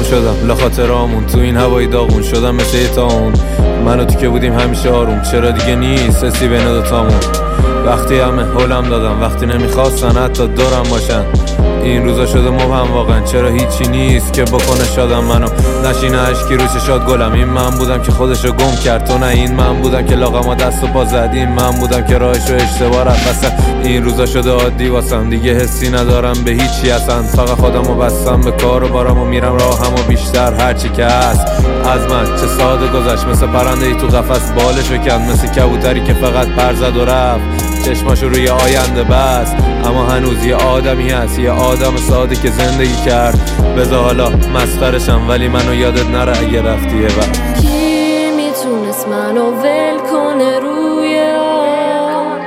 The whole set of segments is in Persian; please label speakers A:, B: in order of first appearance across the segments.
A: شدم لخاطرامون، تو این هوای داغون شدم مثل یه تاون. من و تو که بودیم همیشه آروم، چرا دیگه نیست حسی بین دوتامون؟ وقتی همه هولم دادم، وقتی نمیخواستن حتی دورم باشن. این روزا شده مبهم واقعا، چرا هیچی نیست که بکنه شادم منو؟ نشینه اشکی رو چشات گلم، این من بودم که خودشو گم کرد تو نه، این من بودم که لاغما دست و پا زد، این من بودم که راهشو اشتباه رفت وسط. این روزا شده عادی واسم، دیگه حسی ندارم به هیچی اصلا، فقط خودمو بستم به کار و بارم و میرم راهمو بیشتر هرچی که هست از من. چه ساده گذشت، مثل پرنده ای تو قفس بالشو کند، مثل کبوتری که فقط پر زد و رفت چشماشو روی آینده بس. اما هنوز یه آدمی هست، یه آدم ساده که زندگی کرد. بذار حالا مسخرشم ولی منو یادت نره اگه رفتی یه وقت.
B: کی میتونست منو ول کنه روی آب؟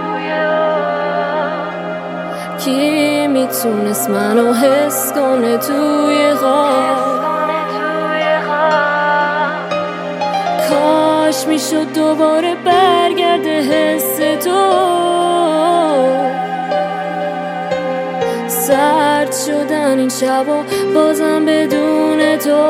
B: کی میتونست منو حس کنه توی خواب؟ کاش میشد دوباره برگرده حس تو. سرد شدن این شبا بازم بدون تو.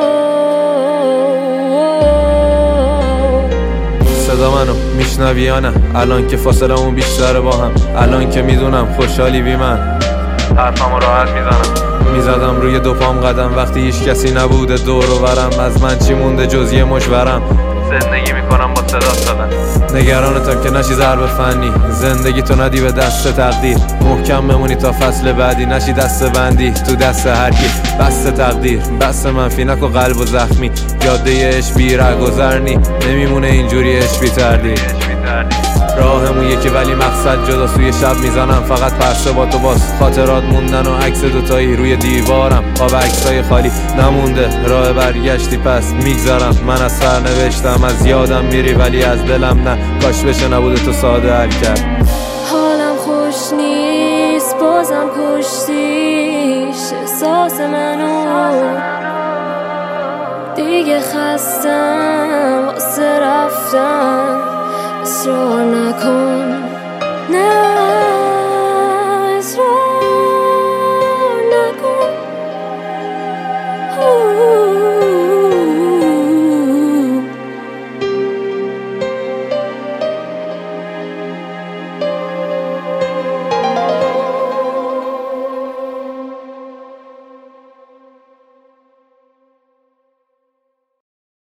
A: صدا منو میشنوی یا نه؟ الان که فاصلمون بیشتره با هم، الان که میدونم خوشحالی بی من، حرفمو راحت میزدم روی دو پام قدم وقتی هیچ کسی نبوده دور و برم. از من چی مونده جز یه مشورم؟ زندگی میکنم با صدا دادن. نگرانتم که نشی ضرب فنی، زندگی تو ندی به دست تقدیر. محکم بمونی تا فصل بعدی، نشی دست بندی تو دست هر کی. بست تقدیر بس منفی نکو قلب و زخمی، جاده عشق بی رهگذرنی، نمیمونه اینجوری عشق بی تردید. راهمون یکی ولی مقصد جدا، سوی شب میزنم فقط پرسه با تو، باز خاطرات موندن و عکس دوتایی روی دیوارم، قاب عکسای خالی نمونده، راه برگشتی پس میگذارم. من از سر نوشتم، از یادم میری ولی از دلم نه، کاش بشه نبوده تو ساده حل کرد.
B: حالم خوش نیست بازم کشتیش احساس منو، دیگه خستم واسه رفتن، اصرار نکن نه.